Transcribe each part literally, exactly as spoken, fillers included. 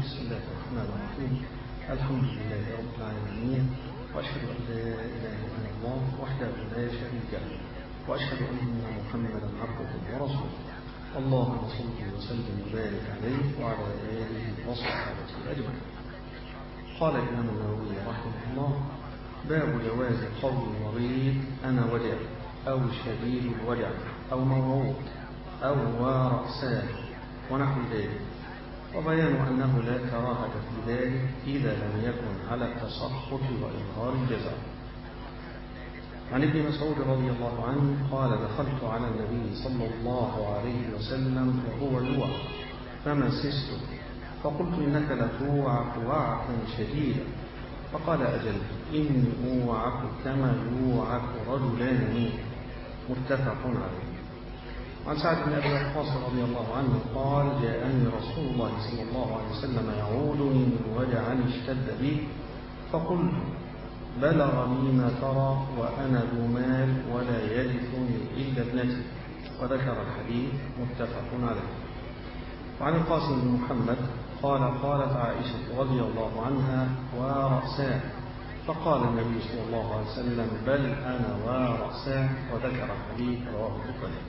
بسم الله الرحمن الرحيم. الحمد لله رب العالمين، وأشهد أن لا إله إلا الله وحده لا شريك له، وأشهد أن محمدا عبده ورسوله. اللهم صل وسلم وبارك عليه وعلى آله وصحبه أجمعين. قال الإمام النووي رحمه الله: باب جواز قول المريض أنا وجع أو شديد الوجع أو موعود أو ورأساه ونحو ذلك، وبيان أنه لا كراهة في ذلك إذا لم يكن على التسخط وإظهار الجزاء. عن ابن مسعود رضي الله عنه قال: دخلت على النبي صلى الله عليه وسلم وهو يوعك فمسسته فقلت: إنك لتوعك وعكا شديدا. فقال: أجل، إني أوعك كما يوعك رجلان منكم. متفق عليه. عن سعد بن أبي وقاص رضي الله عنه قال: جاءني رسول الله صلى الله عليه وسلم يعودني من وجع اشتد بي، فقلت: بلغني ما ترى وأنا ذو مال ولا يرثني إلا ابنتي. وذكر الحديث. متفق عليه. وعن القاسم بن محمد قال: قالت عائشة رضي الله عنها: ورأساه. فقال النبي صلى الله عليه وسلم: بل أنا ورأساه. وذكر الحديث. رواه البخاري.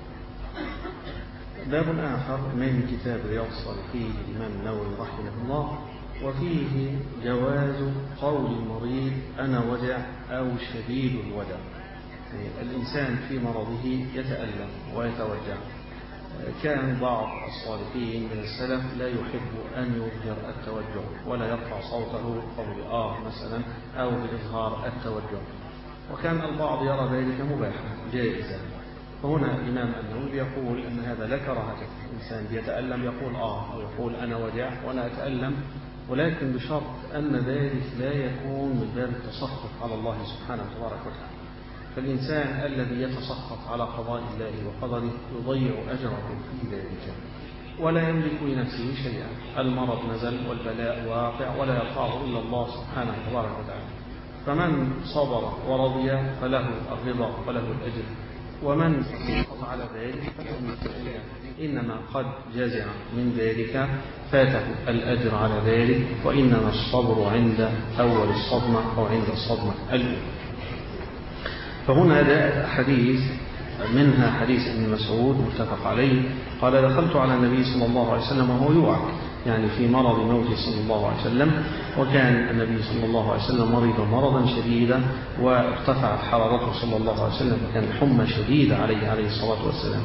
باب آخر من كتاب رياض الصالحين للإمام النووي رحمه الله، وفيه جواز قول المريض أنا وجع أو شديد الوجع. الإنسان في مرضه يتألم ويتوجع. كان بعض الصالحين من السلف لا يحب أن يظهر التوجع ولا يرفع صوته قول آه مثلا أو بإظهار التوجع، وكان البعض يرى ذلك مباحا جائزا. فهنا الإمام النووي يقول أن هذا لا كراهة. الإنسان يتألم يقول آه أو يقول أنا وجع وأنا أتألم، ولكن بشرط أن ذلك لا يكون من باب التسخط على الله سبحانه وتبارك وتعالى. فالإنسان الذي يتسخط على قضاء الله وقدره يضيع أجره في ذلك ولا يملك لنفسه شيئا. المرض نزل والبلاء واقع ولا يرفعه إلا الله سبحانه وتبارك وتعالى. فمن صبر ورضي فله الرضا وله الأجر، ومن سقط على ذلك إنما قد جزع من ذلك فاته الأجر على ذلك، وإنما الصبر عند أول الصدمة أو عند الصدمة الأولى. فهنا جاءت حديث منها حديث ابن مسعود متفق عليه قال: دخلت على النبي صلى الله عليه وسلم وهو يوعك، يعني في مرض موته صلى الله عليه وسلم. وكان النبي صلى الله عليه وسلم مريض مرضا شديدا وارتفعت حرارته صلى الله عليه وسلم، وكان حمى شديدة عليه عليه الصلاة والسلام.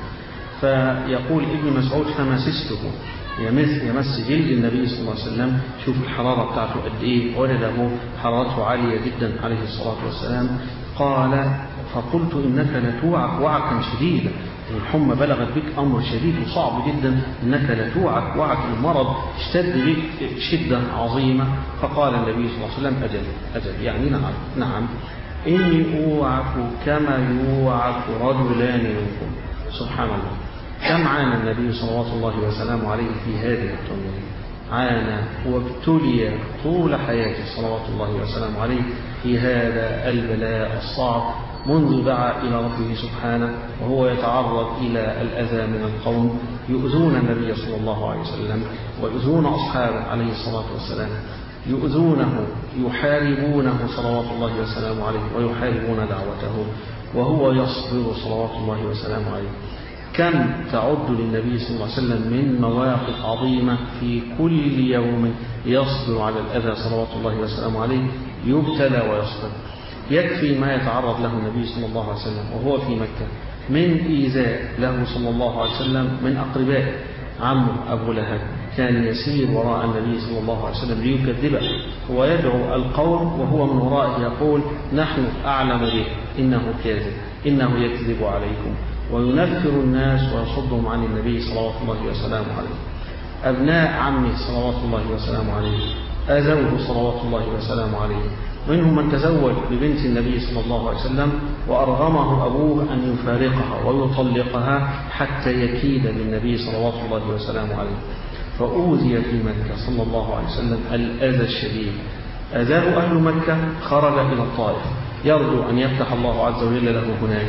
فيقول ابن مسعود: فمسسته، يمس يمس جلد النبي صلى الله عليه وسلم. شوف الحرارة بتاعته قد إيه، وجده حرارته عالية جدا عليه الصلاة والسلام. قال: فقلت: إنك لتوعك وعكا شديدا، الحمى بلغت بك أمر شديد وصعب جدا، إنك لتوعك وعك، المرض اشتد بك شدة عظيمة. فقال النبي صلى الله عليه وسلم: أجل أجل، يعني نعم نعم، إني أوعك كما يوعك رجلان منكم. سبحان الله، كم عانى النبي صلى الله وسلم عليه في هذه الدنيا، عانى وابتلي طول حياته صلوات الله وسلم عليه في هذا البلاء الصعب، منذ دعا إلى ربه سبحانه وهو يتعرض إلى الأذى من القوم يؤذون النبي صلى الله عليه وسلم ويؤذون أصحابه عليه الصلاة والسلام، يؤذونه يحاربونه صلوات الله وسلم عليه ويحاربون دعوته، وهو يصبر صلوات الله وسلم عليه. كم تعد للنبي صلى الله عليه وسلم من مواقف عظيمة في كل يوم يصبر على الأذى صلوات الله وسلم عليه، يبتلى ويصبر. يكفي ما يتعرض له النبي صلى الله عليه وسلم وهو في مكة من إيذاء له صلى الله عليه وسلم من أقربائه. عمه أبو لهب كان يسير وراء النبي صلى الله عليه وسلم ليكذبه، ويدعو القوم وهو من ورائه يقول: نحن أعلم به، إنه كاذب، إنه يكذب عليكم، وينفر الناس ويصدهم عن النبي صلوات الله وسلامه عليه. أبناء عمه صلوات الله وسلامه عليه أذوه صلوات الله وسلامه عليه، منهم من تزوج ببنت النبي صلى الله عليه وسلم وأرغمه أبوه أن يفارقها ويطلقها حتى يكيد بالنبي صلوات الله وسلامه عليه. فأوذي في مكة صلى الله عليه وسلم الأذى الشديد، أذاه أهل مكة، خرج إلى الطائف يرجو أن يفتح الله عز وجل له هناك،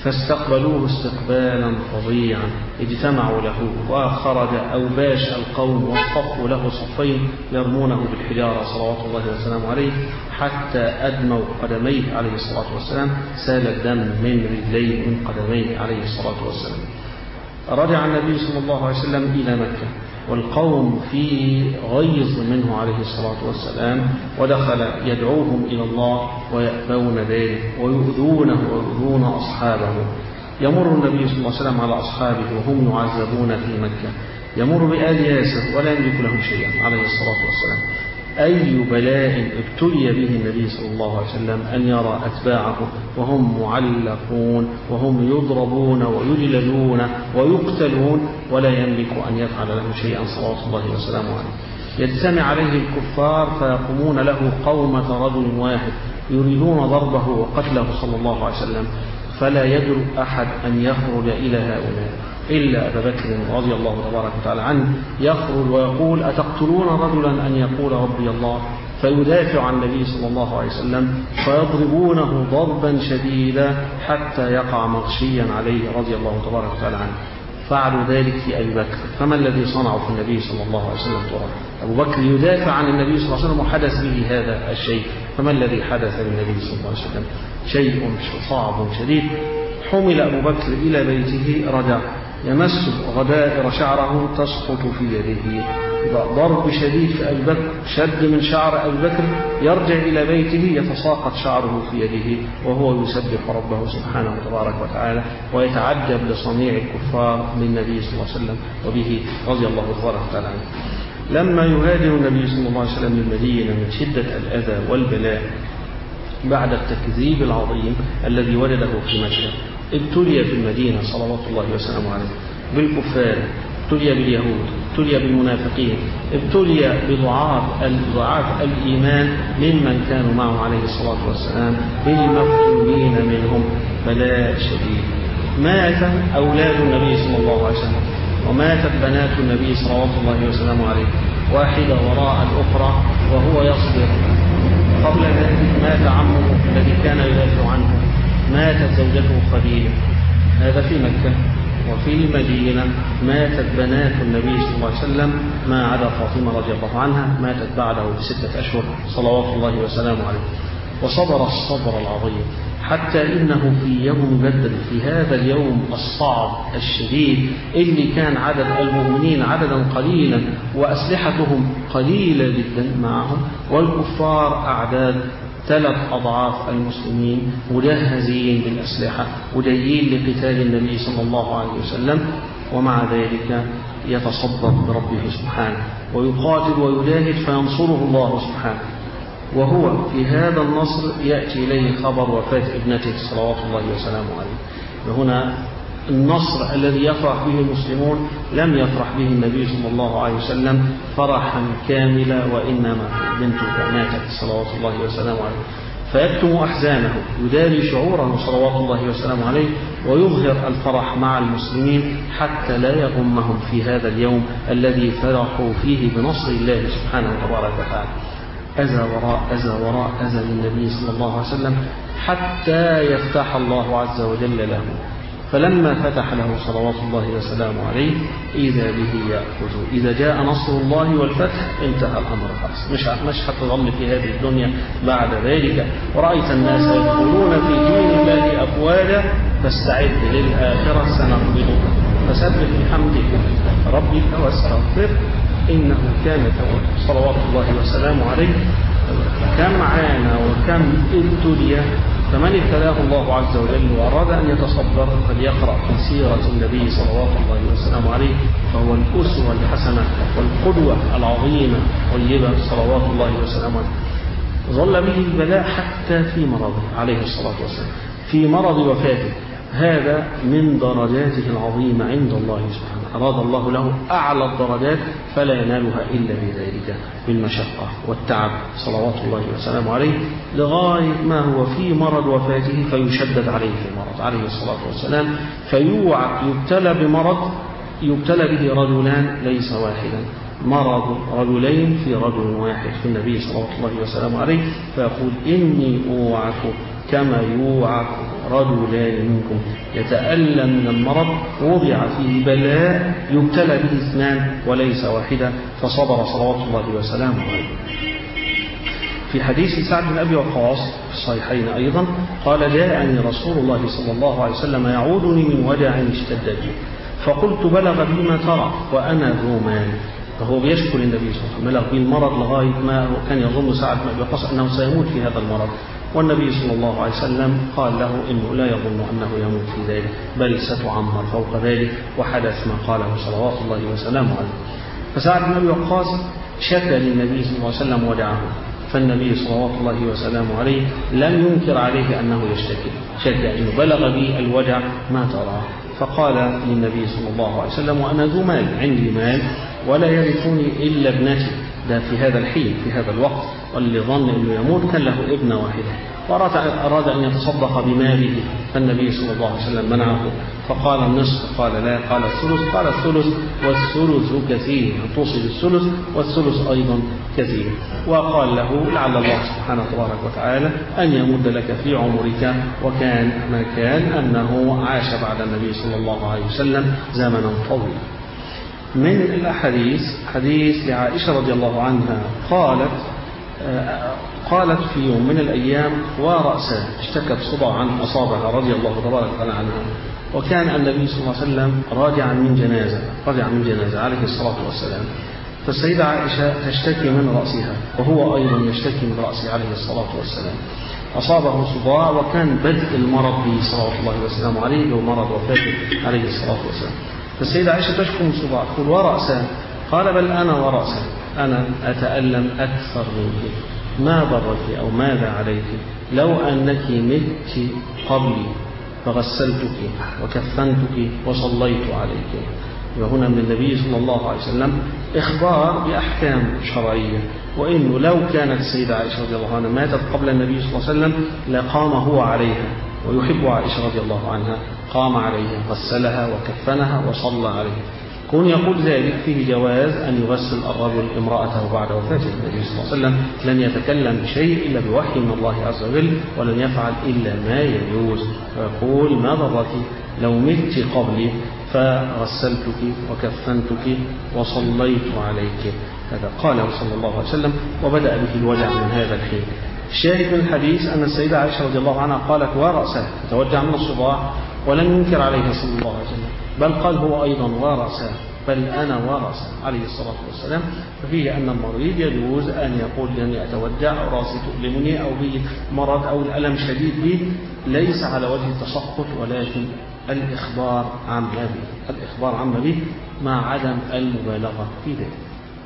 فاستقبلوه استقبالا فظيعا، اجتمعوا له وخرج أوباش القوم واصطفوا له صفين يرمونه بالحجارة صلوات الله وسلامه عليه حتى أدموا قدميه عليه الصلاة والسلام، سال الدم من رجليه من قدميه عليه الصلاة والسلام. رجع النبي صلى الله عليه وسلم إلى مكة والقوم في غيظ منه عليه الصلاة والسلام، ودخل يدعوهم إلى الله ويأبون ذلك ويؤذونه ويؤذون أصحابه. يمر النبي صلى الله عليه وسلم على أصحابه وهم يعذبون في مكة، يمر بآل ياسر ولا يملك لهم شيئا عليه الصلاة والسلام. أي بلاء ابتلي به النبي صلى الله عليه وسلم أن يرى أتباعه وهم معلقون وهم يضربون ويجلدون ويقتلون ولا يملك أن يفعل لهم شيئا صلوات الله وسلامه عليه. يجتمع عليه الكفار فيقومون له قومة رجل واحد يريدون ضربه وقتله صلى الله عليه وسلم، فلا يدر أحد أن يخرج إلى هؤلاء إلا أبا بكر رضي الله تبارك وتعالى عنه، يخرج ويقول: أتقتلون رجلا أن يقول ربي الله؟ فيدافع عن النبي صلى الله عليه وسلم فيضربونه ضربا شديدا حتى يقع مغشيا عليه رضي الله تبارك وتعالى عنه. فعلوا ذلك في أبي بكر، فما الذي صنعوا في النبي صلى الله عليه وسلم ترى؟ أبو بكر يدافع عن النبي صلى الله عليه وسلم وحدث به هذا الشيء، فما الذي حدث بالنبي صلى الله عليه وسلم؟ شيء صعب شديد. حمل أبو بكر إلى بيته، رجع يمس غدائر شعره تسقط في يده، ضرب شديد في أبي بكر، شد من شعر أبي بكر، يرجع إلى بيته يتساقط شعره في يده وهو يسبح ربه سبحانه وتبارك وتعالى ويتعجب لصنيع الكفار بالنبي صلى الله عليه وسلم وبه رضي الله تبارك وتعالى عنه. لما يهاجر النبي صلى الله عليه وسلم للمدينة من شدة الأذى والبلاء بعد التكذيب العظيم الذي وجده في مكة، ابتلي في المدينة صلوات الله وسلامه عليه بالكفار، ابتلي باليهود، ابتلي بالمنافقين، ابتلي بضعاف ضعاف الإيمان ممن كانوا معه عليه الصلاة والسلام، بالمفتونين منهم بلاء شديد. مات أولاد النبي صلى الله عليه وسلم وماتت بنات النبي صلوات الله وسلامه عليه واحدة وراء الأخرى وهو يصبر. قبل ذلك مات عمه الذي كان يدافع عنه، ماتت زوجته خديجة، هذا في مكة. وفي المدينة ماتت بنات النبي صلى الله عليه وسلم ما عدا فاطمة رضي الله عنها، ماتت بعده بستة أشهر صلوات الله وسلامه عليه. وصبر الصبر العظيم حتى إنه في يوم بدر، في هذا اليوم الصعب الشديد اللي كان عدد المؤمنين عددا قليلا وأسلحتهم قليلة جدا معهم، والكفار أعداد ثلاث أضعاف المسلمين مجهزين بالأسلحة وجايين لقتال النبي صلى الله عليه وسلم، ومع ذلك يتصدق بربه سبحانه ويقاتل ويجاهد فينصره الله سبحانه. وهو في هذا النصر يأتي إليه خبر وفاة ابنته صلوات الله وسلامه عليه. وهنا النصر الذي يفرح به المسلمون لم يفرح به النبي صلى الله عليه وسلم فرحا كاملا، وإنما بنته ماتت صلوات الله وسلامه عليه، فيكتم أحزانه، يداري شعوره صلوات الله وسلامه عليه ويظهر الفرح مع المسلمين حتى لا يغمهم في هذا اليوم الذي فرحوا فيه بنصر الله سبحانه وتبارك وتعالى. أذى وراء أذى وراء أذى للنبي صلى الله عليه وسلم حتى يفتح الله عز وجل له. فلما فتح له صلوات الله وسلامه عليه إذا به يأخذ. إذا جاء نصر الله والفتح انتهى الأمر خلاص، مش مش هتظل في هذه الدنيا بعد ذلك. ورأيت الناس يدخلون في دين الله أفواجا فاستعد للآخرة سنقبضك فسبح بحمد ربك واستغفر إنه كان توابا صلوات الله وسلامه عليه. كم عانى وكم ابتلي، فمن ابتلاه الله عز وجل وأراد أن يتصبر قد يقرأ في سيرة النبي صلوات الله وسلامه عليه، فهو الأسوة الحسنة والقدوة العظيمة طيبة صلوات الله وسلامه عليه. ظل به البلاء حتى في مرضه عليه الصلاة والسلام، في مرض وفاته. هذا من درجاته العظيمة عند الله سبحانه، أراد الله له أعلى الدرجات فلا ينالها إلا بذلك بالمشقة والتعب صلوات الله وسلامه عليه، لغاية ما هو في مرض وفاته فيشدد عليه في المرض عليه الصلاة والسلام، فيوعى يبتلى بمرض يبتلى به رجلان ليس واحدا، مرض رجلين في رجل واحد في النبي صلى الله عليه وسلم عليه، فيقول إني أوعك كما يوعك رجلان منكم يتألم من المرض وضع فيه بلاء يبتلى به اثنان وليس واحدا فصبر صلوات الله وسلامه عليه. في حديث سعد بن أبي وقاص في الصحيحين أيضا قال جاءني رسول الله صلى الله عليه وسلم يعودني من وجع اشتد بي فقلت بلغ بي ما ترى وأنا ذو مال. فهو بيشكر النبي صلى الله عليه وسلم بلغ بي المرض لغاية ما كان يظن سعد بن أبي وقاص أنه سيموت في هذا المرض، والنبي صلى الله عليه وسلم قال له إنه لا يظن أنه يموت في ذلك بل ستعمر فوق ذلك، وحدث ما قاله صلوات الله وسلامه عليه. فسعد بن أبي وقاص شكى للنبي صلى الله عليه وسلم وجعه، فالنبي صلوات الله وسلامه عليه لم ينكر عليه أنه يشتكي، شكى إنه بلغ بي الوجع ما ترى، فقال للنبي صلى الله عليه وسلم وأنا ذو مال، عندي مال ولا يرثني إلا ابنتي. ده في هذا الحين في هذا الوقت، واللي ظن أنه يموت كان له ابنة واحدة وأراد أن يتصدق بماله، فالنبي صلى الله عليه وسلم منعه فقال النصف، قال لا، قال الثلث، قال الثلث والثلث كثير، توصي بالثلث والثلث أيضا كثير. وقال له لعل الله سبحانه تبارك وتعالى أن يمد لك في عمرك، وكان ما كان أنه عاش بعد النبي صلى الله عليه وسلم زمنا طويلا. من الأحاديث حديث لعائشة رضي الله عنها قالت قالت في يوم من الأيام ورأسها اشتكت صداعا أصابها رضي الله تبارك وتعالى عنها، وكان النبي صلى الله عليه وسلم راجعا من جنازة راجع من جنازة عليه الصلاة والسلام، فالسيدة عائشة تشتكي من رأسها وهو أيضا يشتكي من رأسه عليه الصلاة والسلام. أصابه صداع وكان بدء المرض به صلوات الله وسلامه عليه ومرض وفاته عليه الصلاة والسلام. فالسيدة عائشة تشكو من صداع تقول ورأسها، قال بل أنا ورأسها، أنا أتألم أكثر منك، ما ضرك أو ماذا عليك لو أنك مت قبلي فغسلتك وكفنتك وصليت عليك. وهنا من النبي صلى الله عليه وسلم إخبار بأحكام شرعية، وإنه لو كانت السيدة عائشة رضي الله عنها ماتت قبل النبي صلى الله عليه وسلم لقام هو عليها، ويحب عائشة رضي الله عنها قام عليها غسلها وكفنها وصلى عليها. كون يقول ذلك فيه جواز أن يغسل الرجل امرأته بعد وفاة النبي صلى الله عليه وسلم، لن يتكلم بشيء إلا بوحي من الله عز وجل، ولن يفعل إلا ما يجوز، ويقول ما ضرك لو مت قبلي فغسلتك وكفنتك وصليت عليك. هذا قاله صلى الله عليه وسلم، وبدأ به الوجع من هذا الحين. الشاهد من الحديث أن السيدة عائشة رضي الله عنها قالت ورأسه تتوجع من الصداع، ولم ينكر عليها صلى الله عليه وسلم، بل قال هو أيضا ورأسه، بل أنا ورأسه عليه الصلاة والسلام. ففيه أن المريض يجوز أن يقول لأني أتوجع أو رأسي تؤلمني أو بي مرض أو الألم شديد بي، ليس على وجه التسخط ولكن الإخبار عما به الإخبار عما به مع عدم المبالغة في ذلك.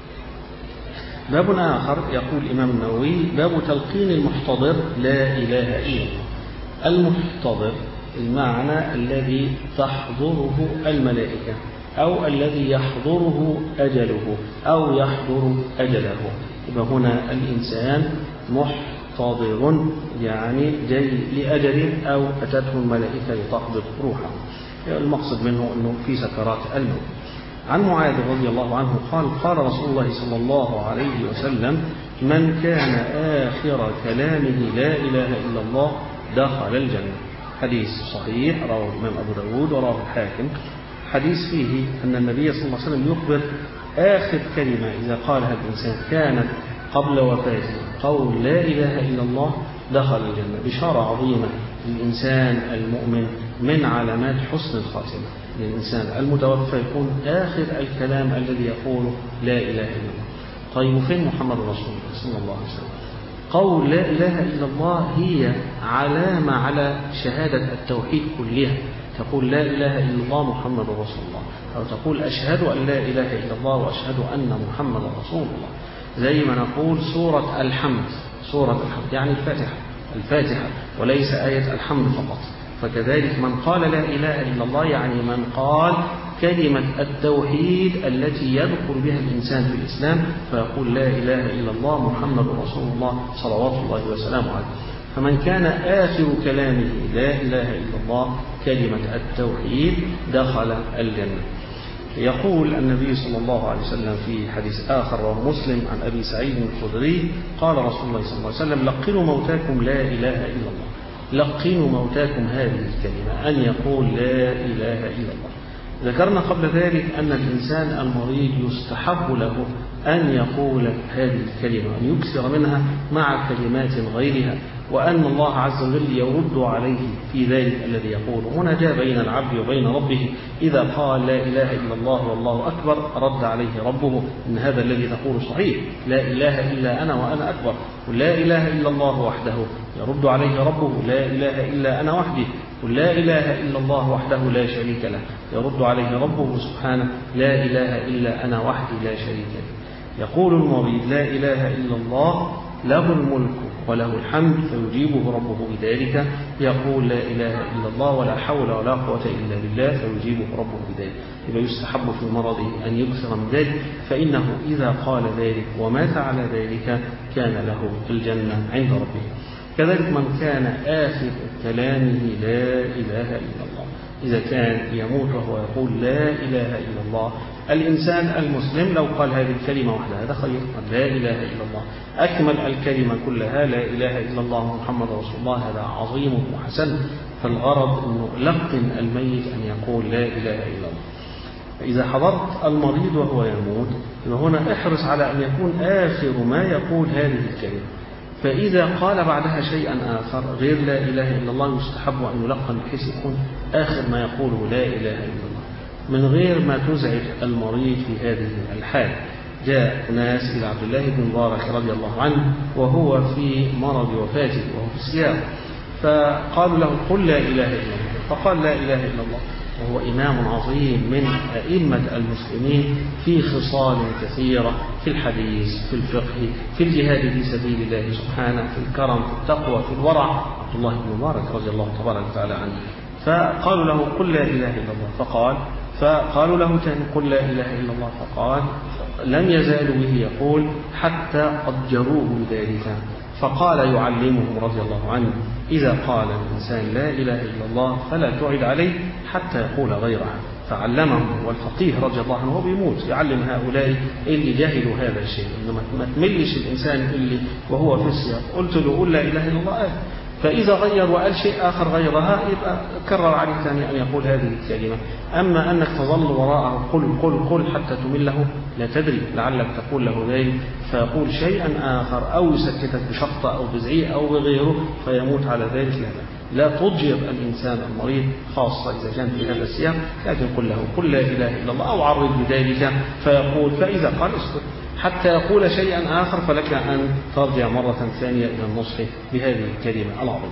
باب آخر يقول الإمام النووي باب تلقين المحتضر لا إله إلا الله. المحتضر المعنى الذي تحضره الملائكة أو الذي يحضره أجله أو يحضر أجله. يبقى هنا الإنسان محتضر يعني جاي لأجله أو أتته الملائكة لتقبض روحه، المقصد منه أنه في سكرات الموت. عن معاذ رضي الله عنه قال قال رسول الله صلى الله عليه وسلم من كان آخر كلامه لا إله إلا الله دخل الجنة. حديث صحيح رواه الإمام أبو داود ورواه الحاكم. حديث فيه أن النبي صلى الله عليه وسلم يخبر آخر كلمة إذا قالها الإنسان كانت قبل وفاته قول لا إله إلا الله دخل الجنة، بشارة عظيمة للإنسان المؤمن من علامات حسن الخاتمة. للإنسان المتوفى يكون آخر الكلام الذي يقوله لا إله إلا الله. طيب فين محمد رسول الله صلى الله عليه وسلم؟ قول لا إله إلا الله هي علامة على شهادة التوحيد كلها. تقول لا إله إلا الله محمد رسول الله، أو تقول أشهد أن لا إله إلا الله وأشهد أن محمد رسول الله. زي ما نقول سورة الحمد، سورة الحمد يعني الفاتحة الفاتحة وليس آية الحمد فقط. فكذلك من قال لا إله إلا الله يعني من قال كلمة التوحيد التي يدخل بها الإنسان في الإسلام، فيقول لا إله إلا الله محمد رسول الله صلوات الله وسلامه عليه. فمن كان آخر كلامه لا إله إلا الله كلمة التوحيد دخل الجنة. يقول النبي صلى الله عليه وسلم في حديث آخر رواه مسلم عن أبي سعيد الخدري قال رسول الله صلى الله عليه وسلم لقنوا موتاكم لا إله إلا الله. لقنوا موتاكم هذه الكلمة، أن يقول لا إله إلا الله. ذكرنا قبل ذلك أن الإنسان المريض يستحب له أن يقول هذه الكلمة، أن يكثر منها مع كلمات غيرها، وأن الله عز وجل يرد عليه في ذلك الذي يقول. هنا جاء بين العبد وبين ربه، إذا قال لا إله إلا الله والله أكبر رد عليه ربه إن هذا الذي تقول صحيح، لا إله إلا أنا وأنا أكبر، ولا إله إلا الله وحده يرد عليه ربه لا إله إلا أنا وحدي، ولا إله إلا الله وحده لا شريك له يرد عليه ربه سبحانه لا إله إلا أنا وحدي لا شريك لي. يقول المريض لا إله إلا الله له الملك وله الحمد فيجيبه ربه بذلك، يقول لا إله إلا الله ولا حول ولا قوة إلا بالله فيجيبه ربه بذلك. إذا يستحب في مرضه أن يكثر من ذلك، فإنه إذا قال ذلك ومات على ذلك كان له الجنة عند ربه. كذلك من كان آخر كلامه لا إله إلا الله، إذا كان يموت وهو يقول لا إله إلا الله، الإنسان المسلم لو قال هذه الكلمة وحدها هذا خير، لا إله إلا الله أكمل الكلمة كلها، لا إله إلا الله محمد رسول الله، هذا عظيم وحسن. فالغرض أنه لقن الميت أن يقول لا إله إلا الله. فإذا حضرت المريض وهو يموت هنا احرص على أن يكون آخر ما يقول هذه الكلمة، فإذا قال بعدها شيئا آخر غير لا إله إلا الله يستحب أن يلقن بحيث يكون آخر ما يقوله لا إله إلا الله، من غير ما تزعج المريض في هذه الحال. جاء ناس إلى عبد الله بن مبارك رضي الله عنه وهو في مرض وفاته وهو في السياق، فقالوا له قل لا إله إلا الله، فقال لا إله إلا الله، وهو إمام عظيم من أئمة المسلمين في خصال كثيرة، في الحديث، في الفقه، في الجهاد في سبيل الله سبحانه، في الكرم، في التقوى، في الورع، عبد الله بن مبارك رضي الله تبارك وتعالى عنه. فقالوا له قل لا إله إلا الله، فقال فقالوا له تاني قل لا إله إلا الله، فقال لم يزالوا به يقول حتى أضجروه بذلك. فقال يعلمهم رضي الله عنه إذا قال الإنسان لا إله إلا الله فلا تعد عليه حتى يقول غيرها، فعلمهم. والفقيه رضي الله عنه هو بيموت يعلم هؤلاء اللي جاهلوا هذا الشيء، إنما ما تملش الإنسان اللي وهو في السياق قلت له قل لا إله إلا الله آه. فإذا غير وقال شيء آخر غيرها يبقى كرر عليه ثاني أن يقول هذه الكلمة. أما أنك تظل وراءه قل قل قل حتى تمله لا تدري، لعلك تقول له ذلك فيقول شيئا آخر أو يسكتك بشخطة أو بزعيق أو بغيره فيموت على ذلك. لا لا تضجر الإنسان المريض خاصة إذا كان في هذا السياق، لكن قل له قل لا إله إلا الله أو عرض بذلك فيقول، فإذا قال اسكت حتى يقول شيئا آخر فلك أن ترجع مرة ثانية إلى النصح بهذه الكلمة العظيمة.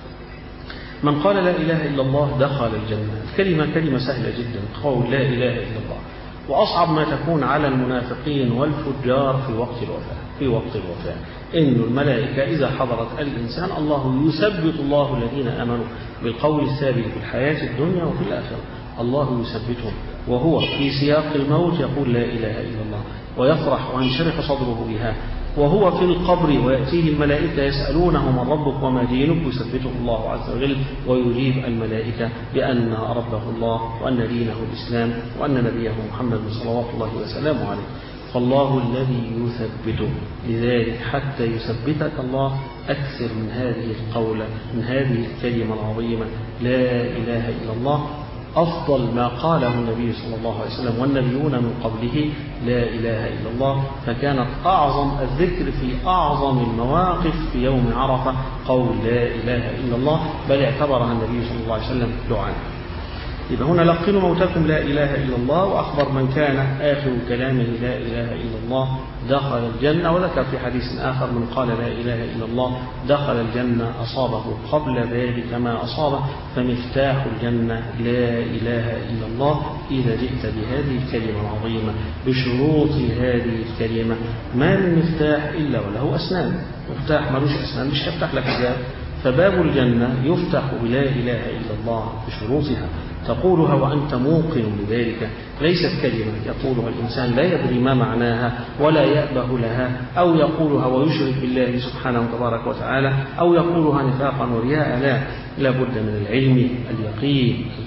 من قال لا إله إلا الله دخل الجنة. الكلمة كلمة سهلة جدا، قول لا إله إلا الله، وأصعب ما تكون على المنافقين والفجار في وقت الوفاة. في وقت الوفاة إن الملائكة إذا حضرت الإنسان الله يثبت الله الذين آمنوا بالقول الثابت في الحياة الدنيا وفي الآخرة، الله يثبتهم وهو في سياق الموت يقول لا إله إلا الله ويفرح وينشرح صدره بها، وهو في القبر ويأتيه الملائكة يسألونه من ربك وما دينك يثبته الله عز وجل ويجيب الملائكة بأن ربه الله وأن دينه الإسلام وأن نبيه محمد صلوات الله وسلامه عليه. فالله الذي يثبته، لذلك حتى يثبتك الله أكثر من هذه القولة، من هذه الكلمة العظيمة لا إله إلا الله. أفضل ما قاله النبي صلى الله عليه وسلم والنبيون من قبله لا إله إلا الله، فكانت أعظم الذكر في أعظم المواقف في يوم عرفة قول لا إله إلا الله، بل اعتبرها النبي صلى الله عليه وسلم دعاء. إذا هنا لقنوا موتاكم لا إله إلا الله، وأخبر من كان آخر كلامه لا إله إلا الله دخل الجنة، وذكر في حديث آخر من قال لا إله إلا الله دخل الجنة أصابه قبل ذلك ما أصابه، فمفتاح الجنة لا إله إلا الله. إذا جئت بهذه الكلمة العظيمة بشروط هذه الكلمة، ما من مفتاح إلا وله أسنان، مفتاح ملوش أسنان مش يفتح لك باب، فباب الجنة يفتح بلا إله إلا الله بشروطها، تقولها وأنت موقن بذلك، ليست كلمة يقولها الإنسان لا يدري ما معناها ولا يأبه لها، أو يقولها ويشرك بالله سبحانه تبارك وتعالى، أو يقولها نفاقا ورياء. لا، لا بد من العلم اليقين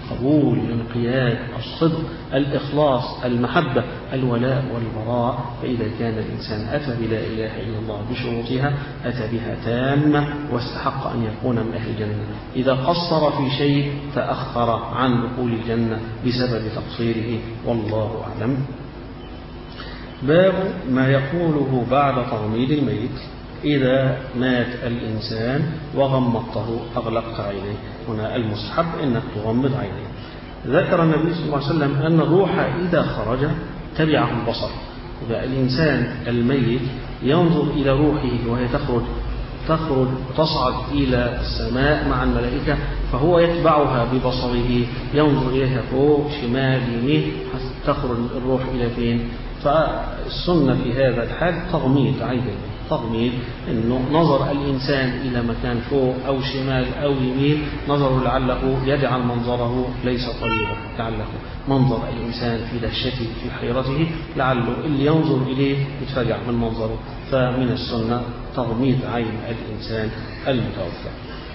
القبول، الانقياد، الصدق، الإخلاص، المحبة، الولاء والبراء. فإذا كان الإنسان أتى بلا إله إلا الله بشروطها أتى بها تامة واستحق أن يكون من أهل الجنة. إذا قصر في شيء تأخر عن دخول الجنة بسبب تقصيره، والله أعلم. باب ما يقوله بعد تغميض الميت. إذا مات الإنسان وغمضته أغلقت عينيه، هنا المستحب أنك تغمض عينيه. ذكر النبي صلى الله عليه وسلم أن الروح إذا خرج تبعه البصر. إذا الإنسان الميت ينظر إلى روحه وهي تخرج تخرج تصعد إلى السماء مع الملائكة، فهو يتبعها ببصره، ينظر إليها فوق شمال يمين، تخرج الروح إلى فين. فالسنة في هذا الحال تغميض عينيه، تغميض إنه نظر الإنسان إلى مكان فوق أو شمال أو يمين، نظر لعله يجعل منظره ليس طيبا، لعله منظر الإنسان في دهشته في حيرته، لعله اللي ينظر إليه يتفجع من منظره. فمن السنة تغميض عين الإنسان المتوفى.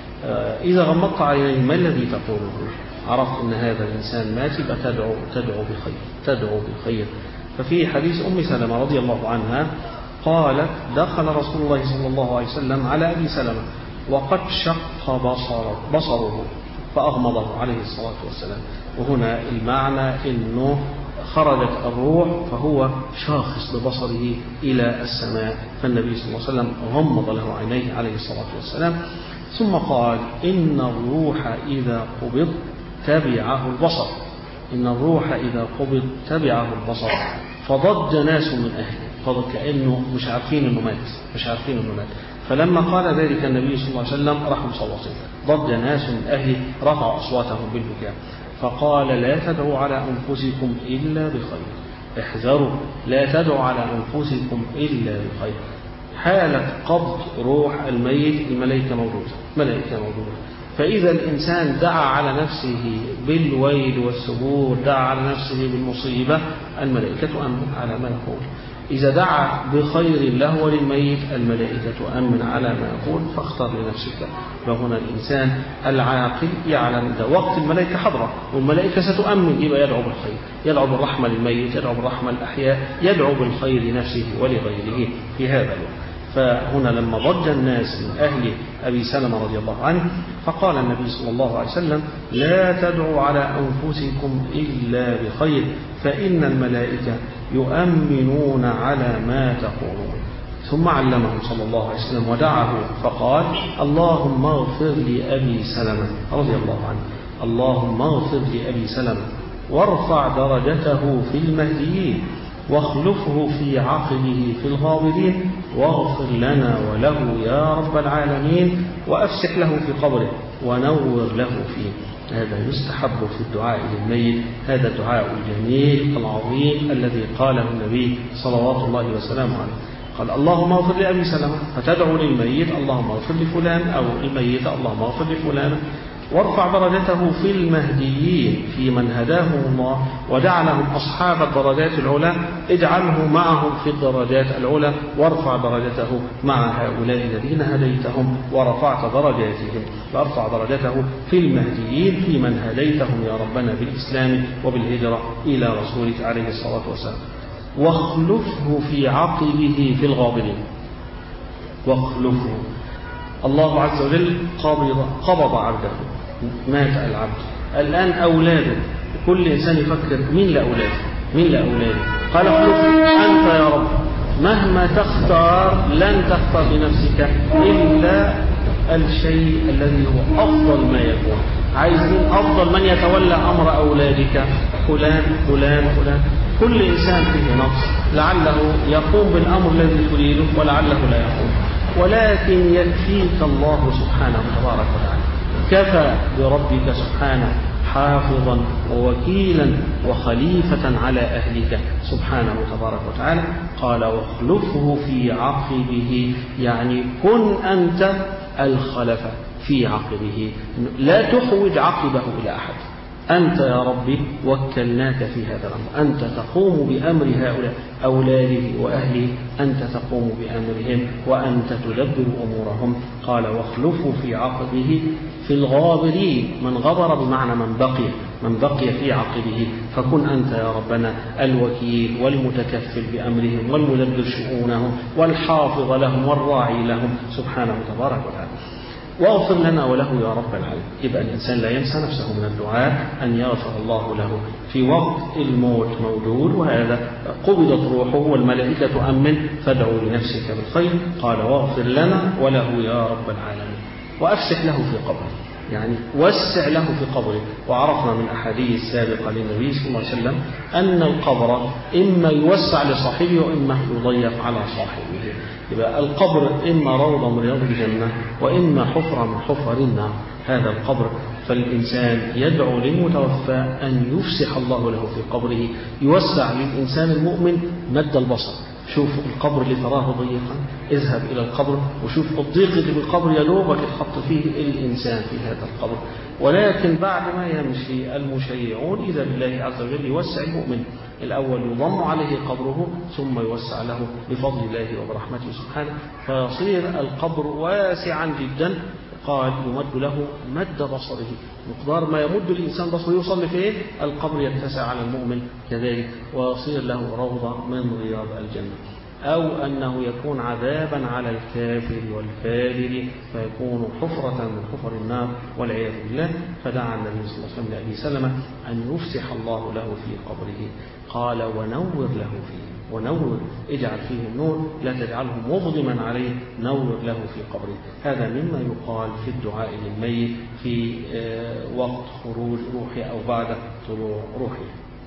إذا غمضت عينيه ما الذي تقوله؟ عرفت أن هذا الإنسان مات، يبقى تدعو تدعو بخير، تدعو بخير. ففي حديث أم سلمة رضي الله عنها قالت: دخل رسول الله صلى الله عليه وسلم على أبي سلمة وقد شق بصره, بصره فأغمضه عليه الصلاة والسلام. وهنا المعنى أنه خرجت الروح فهو شاخص ببصره إلى السماء، فالنبي صلى الله عليه وسلم غمض له عينيه عليه الصلاة والسلام. ثم قال: إن الروح إذا قبض تبعه البصر، إن الروح إذا قبض تبعه البصر. فضج ناس من أهله، فضج كأنه مش عارفين أنه مات، مش عارفين أنه مات. فلما قال ذلك النبي صلى الله عليه وسلم راحوا مصوتين. ضج ناس من أهله رفعوا أصواتهم بالبكاء، فقال: لا تدعوا على أنفسكم إلا بخير، احذروا، لا تدعوا على أنفسكم إلا بخير. حالة قبض روح الميت الملائكة موجودة، ملائكة موجودة. فإذا الإنسان دعا على نفسه بالويل والثبور، دعا على نفسه بالمصيبة، الملائكة تؤمن على ما يقول. إذا دعا بخير له وللميت الملائكة تؤمن على ما يقول. فاختار لنفسك. فهنا الإنسان العاقل يعلم ده وقت الملائكة حضرة والملائكة ستؤمن، يبقى يدعو بالخير، يدعو بالرحمة للميت، يدعو بالرحمة للأحياء، يدعو بالخير لنفسه ولغيره في هذا الوقت. فهنا لما ضج الناس من أهل أبي سلمة رضي الله عنه فقال النبي صلى الله عليه وسلم: لا تدعوا على أنفسكم إلا بخير، فإن الملائكة يؤمنون على ما تقولون. ثم علمهم صلى الله عليه وسلم ودعاه فقال: اللهم اغفر لأبي سلمة رضي الله عنه، اللهم اغفر لأبي سلمة وارفع درجته في المهديين واخلفه في عقبه في الغابرين واغفر لنا وله يا رب العالمين وأفسح له في قبره ونور له فيه. هذا يستحب في الدعاء للميت، هذا الدعاء الجميل العظيم الذي قاله النبي صلوات الله وسلامه عليه. قال: اللهم اغفر لأبي سلمة، فتدعو للميت: اللهم اغفر لفلان، أو الميت: اللهم اغفر لفلان، وارفع درجته في المهديين في من هداهم الله وجعلهم أصحاب الدرجات العلى، اجعله معهم في الدرجات العلى، وارفع درجته مع هؤلاء الذين هديتهم ورفعت درجاتهم. وارفع درجته في المهديين في من هديتهم يا ربنا بالإسلام وبالهجرة إلى رسولك عليه الصلاة والسلام. واخلفه في عقبه في الغابرين. واخلفه، الله عز وجل قبض, قبض عبده، مات العبد، الآن أولاده، كل إنسان يفكر: مين لأولاده؟ مين لأولاده؟ قال: اخلف أنت يا رب، مهما تختار لن تختار بنفسك إلا الشيء الذي هو أفضل ما يكون. عايزين أفضل من يتولى أمر أولادك، فلان فلان فلان. كل إنسان فيه نقص، لعله يقوم بالأمر الذي تريده ولعله لا يقوم، ولكن يكفيك الله سبحانه تبارك وتعالى. كفى بربك سبحانه حافظا ووكيلا وخليفة على أهلك سبحانه تبارك وتعالى. قال: واخلفه في عقبه، يعني كن أنت الخلفة في عقبه، لا تحوج عقبه إلى أحد. أنت يا ربي وكلناك في هذا الأمر، أنت تقوم بأمر هؤلاء أولاده وأهله، أنت تقوم بأمرهم وأنت تدبر أمورهم. قال: واخلفوا في عقبه في الغابرين، من غبر بمعنى من بقي من بقي في عقبه، فكن أنت يا ربنا الوكيل والمتكفل بأمرهم والمدبر شؤونهم والحافظ لهم والراعي لهم سبحانه تبارك وتعالى. واغفر لنا وله يا رب العالمين. يبقى الإنسان لا ينسى نفسه من الدعاء أن يغفر الله له في وقت الموت موجود، وهذا قبضت روحه والملائكة تؤمن فادعوا لنفسك بالخير. قال واغفر لنا وله يا رب العالمين، وأفسح له في قبره، يعني وسع له في قبره. وعرفنا من أحاديث سابقة للنبي صلى الله عليه وسلم أن القبر إما يوسع لصاحبه وإما يضيق على صاحبه. يبقى القبر إما روضة من رياض الجنة وإما حفرة من حفر النار، هذا القبر. فالإنسان يدعو للمتوفى أن يفسح الله له في قبره، يوسع للإنسان المؤمن مد البصر. شوف القبر اللي تراه ضيقا، اذهب إلى القبر وشوف الضيق اللي في القبر يدوبك تحط فيه الإنسان في هذا القبر. ولكن بعد ما يمشي المشيعون إذا بالله عز وجل يوسع المؤمن، الأول يضم عليه قبره ثم يوسع له بفضل الله وبرحمته سبحانه، فيصير القبر واسعا جدا. قال يمد له مد بصره، مقدار ما يمد الإنسان بصره يوصل لفين القبر يتسع على المؤمن كذلك، ويصير له روضة من رياض الجنة. أو أنه يكون عذابا على الكافر والفاجر فيكون حفرة من حفر النار والعياذ بالله. فدعا النبي صلى الله عليه وسلم لأبي سلمة أن يفسح الله له في قبره. قال ونور له فيه، ونور اجعل فيه النور لا تجعله مظلما عليه، نور له في قبره. هذا مما يقال في الدعاء للميت في وقت خروج روحه أو بعد طلوع روحه.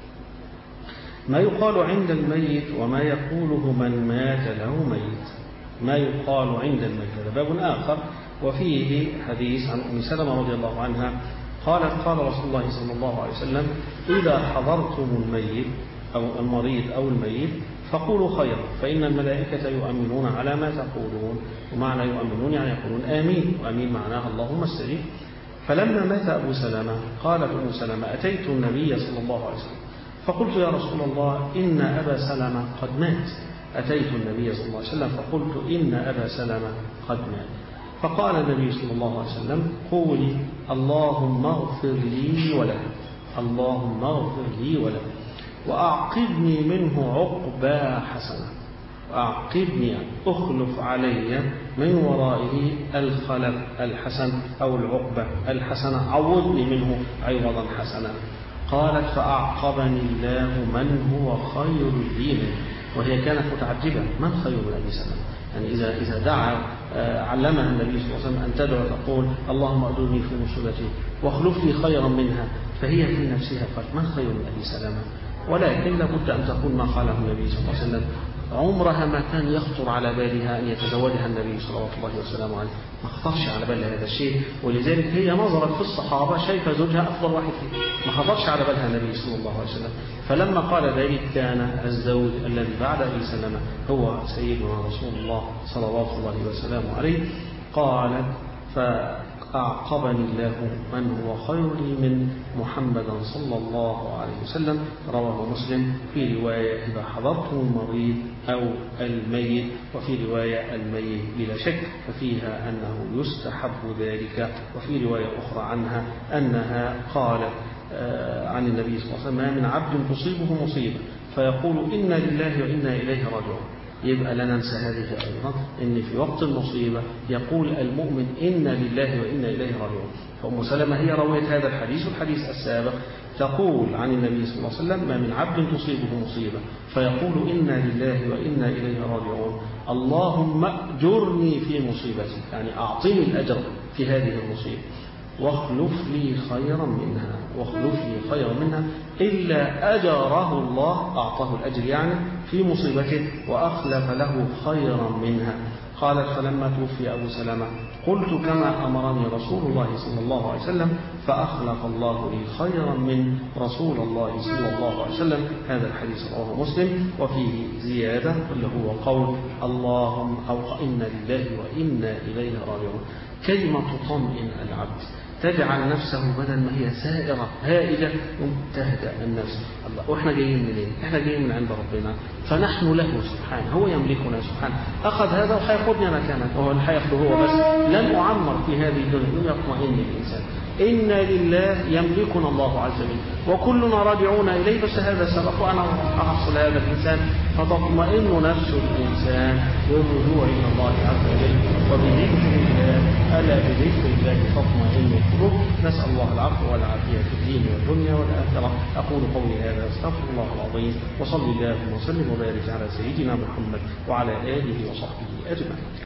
ما يقال عند الميت وما يقوله من مات له ميت. ما يقال عند الميت هذا باب آخر، وفيه حديث عن أم سلمة رضي الله عنها قالت قال رسول الله صلى الله عليه وسلم إذا حضرتم الميت أو المريض أو الميت فقولوا خيرا فإن الملائكة يؤمنون على ما تقولون. ومعنى يؤمنون يعني يقولون آمين، وآمين معناها اللهم استجب. فلما مات أبو سلمة قالت أم سلمة أتيت النبي صلى الله عليه وسلم فقلت يا رسول الله إن أبا سلمة قد مات. أتيت النبي صلى الله عليه وسلم فقلت إن أبا سلمة قد مات. فقال النبي صلى الله عليه وسلم قولي اللهم اغفر لي وله، اللهم اغفر لي وله، وأعقبني منه عقبى حسنة. أعقبني أخلف علي من ورائه الخلف الحسن أو العقبة الحسنة، عوضني منه عوضا حسنا. قالت فأعقبني الله من هو خير لي منه. وهي كانت متعجبة من خير من أبي سلمة، يعني إذا إذا دعا علمها النبي صلى الله عليه وسلم أن تدعو تقول اللهم أجرني في مصيبتي واخلف لي خيرا منها، فهي في نفسها قالت من خير من أبي سلمة. ولكن لابد أن تكون ما قاله النبي صلى الله عليه وسلم، عمرها ما كان يخطر على بالها أن يتزوجها النبي صلى الله عليه وسلم عليه، ما خطرش على بالها هذا الشيء. ولذلك هي نظرت في الصحابة شايفة زوجها أفضل واحد فيه، ما خطرش على بالها النبي صلى الله عليه وسلم. فلما قال ذلك كان الزوج الذي بعد أبي سلمة هو سيدنا رسول الله صلوات الله وسلامه عليه. قال فأعقبني الله من هو خير لي من محمد صلى الله عليه وسلم. رواه مسلم في رواية إذا حضرتم المريض أو الميت، وفي رواية الميت بلا شك، ففيها أنه يستحب ذلك. وفي رواية أخرى عنها أنها قالت عن النبي صلى الله عليه وسلم ما من عبد تصيبه مصيبة فيقول إنا لله وإنا إليه راجعون. يبقى لا ننسى هذه أيضا إن في وقت المصيبة يقول المؤمن إنا لله وإنا إليه راجعون. فأم سلمة هي رويت هذا الحديث والحديث السابق تقول عن النبي صلى الله عليه وسلم ما من عبد تصيبه مصيبة فيقول إنا لله وإنا إليه راجعون اللهم أجرني في مصيبتي، يعني أعطني الأجر في هذه المصيبة، واخلف لي خيرا منها، واخلف لي خيرا منها إلا أجره الله، أعطاه الأجر يعني في مصيبته وأخلف له خيرا منها. قالت فلما توفي أبو سلمة قلت كما أمرني رسول الله صلى الله عليه وسلم فأخلف الله لي خيرا من رسول الله صلى الله عليه وسلم. هذا الحديث رواه مسلم وفيه زيادة اللي هو قول اللهم أو إنا لله وإنا إليه راجعون. كلمة تطمئن العبد تجعل نفسه بدل ما هي سائرة هائجة تهدأ النفس. الله، وإحنا جايين منين؟ إحنا جايين من عند ربنا، فنحن له سبحانه، هو يملكنا سبحانه. أخذ هذا وحيأخذني أنا كمان، وهو اللي هياخده هو بس. لن أعمر في هذه الدنيا، يطمئن الإنسان. إنا لله يملكنا الله عز وجل، وكلنا راجعون إليه، بس هذا سبق وأنا أحصل هذا الإنسان، فتطمئن نفس الإنسان بالرجوع إلى الله عز وجل وبذكر الله. ألا بذكر الله تطمئن القلوب. نسأل الله العفو والعافية في الدين والدنيا والآخرة. أقول قولي هذا، أستغفر الله العظيم، وصلي الله وسلم وبارك على سيدنا محمد وعلى آله وصحبه أجمعين.